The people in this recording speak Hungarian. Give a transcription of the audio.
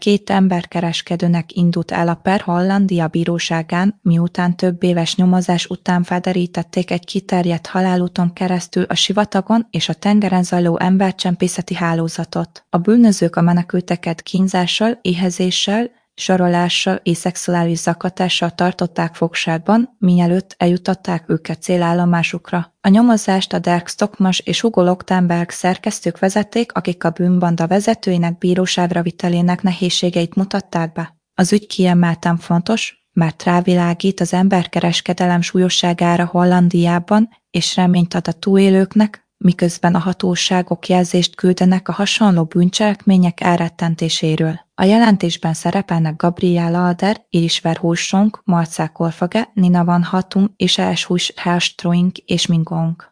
2 emberkereskedőnek indult el a per Hollandia bíróságán, miután több éves nyomozás után felderítették egy kiterjedt halálúton keresztül a sivatagon és a tengeren zajló embercsempészeti hálózatot. A bűnözők a menekülteket kínzással, éhezéssel, zsarolással és szexuális zaklatással tartották fogságban, mielőtt eljutották őket célállomásukra. A nyomozást a Dirk Stockmans és Hugo Lochtenberg szerkesztők vezették, akik a bűnbanda vezetőinek bíróságra vitelének nehézségeit mutatták be. Az ügy kiemelten fontos, mert rávilágít az emberkereskedelem súlyosságára Hollandiában, és reményt ad a túlélőknek, miközben a hatóságok jelzést küldenek a hasonló bűncselekmények elrettentéséről. A jelentésben szerepelnek Gabriela Alder, Iris Verhulsong, Marcel Korfage, Nina van Hattung, Isaiah Herströing és Mingong.